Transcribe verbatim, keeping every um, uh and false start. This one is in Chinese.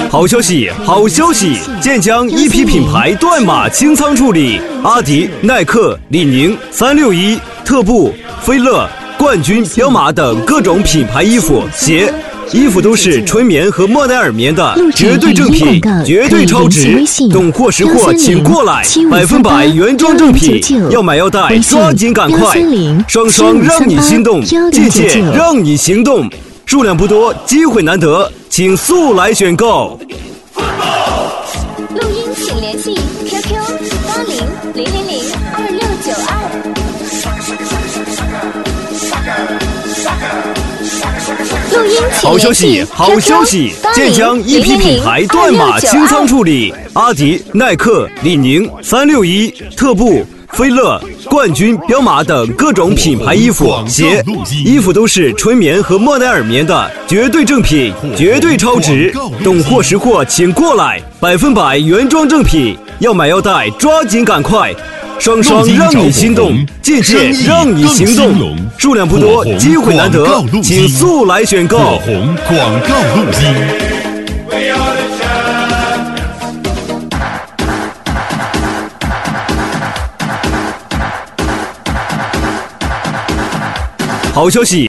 好消息，好消息！建江一批品牌断码清仓处理，阿迪、耐克、李宁、三六一、特步、飞乐、冠军、彪马等各种品牌衣服、鞋。衣服都是纯棉和莫代尔棉的，绝对正品，绝对超值。懂货识货请过来，百分百原装正品。要买要带，抓紧赶快！双双让你心动，件件让你行动。数量不多，机会难得，请速来选购。 录音请联系 Q Q 八零零零零二六九二。录音好消息，好消息！建江一批品牌断码清仓处理，阿迪、耐克、李宁、三六一、特步、飞乐、冠军、彪马等各种品牌衣服、鞋。衣服都是纯棉和莫代尔棉的，绝对正品，绝对超值。懂货识货请过来，百分百原装正品。要买要带，抓紧赶快！双双让你心动，件件让你行动。数量不多，机会难得，请速来选购。 火红广告录音。 好消息！